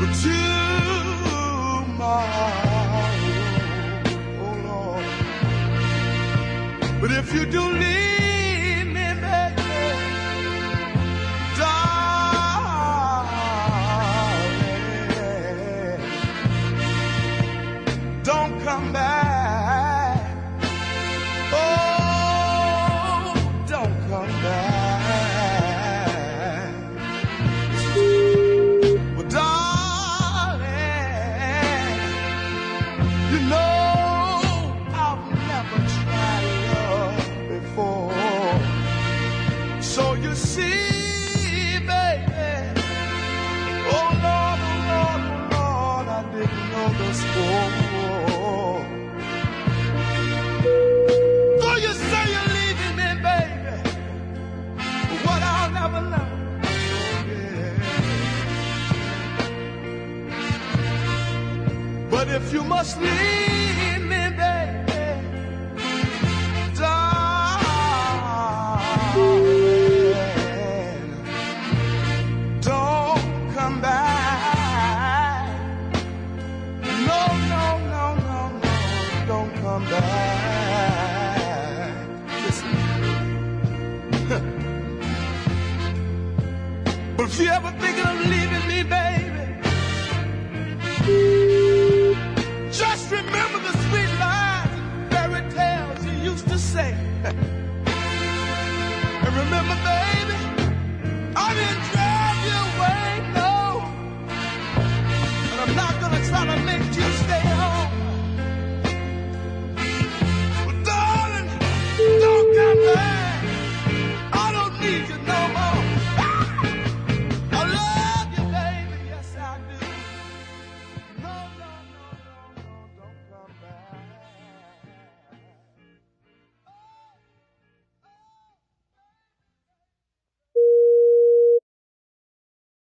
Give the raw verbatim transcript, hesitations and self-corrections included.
tomorrow, oh Lord. But if you do leave me, baby, darling, don't come back. Oh, don't come back. Well, darling, you know I've never tried love before. So you see, baby, oh Lord, oh Lord, oh Lord, I didn't know this before. Though you say you're leaving me, baby, what I'll never know. Yeah. But if you must leave me, baby, darling, don't come back. No, no, no, no, no, don't come back. Listen. But if you ever thinking of leaving me, baby, just remember the sweet lies and fairy tales you used to say. And remember, baby, I'm in jail.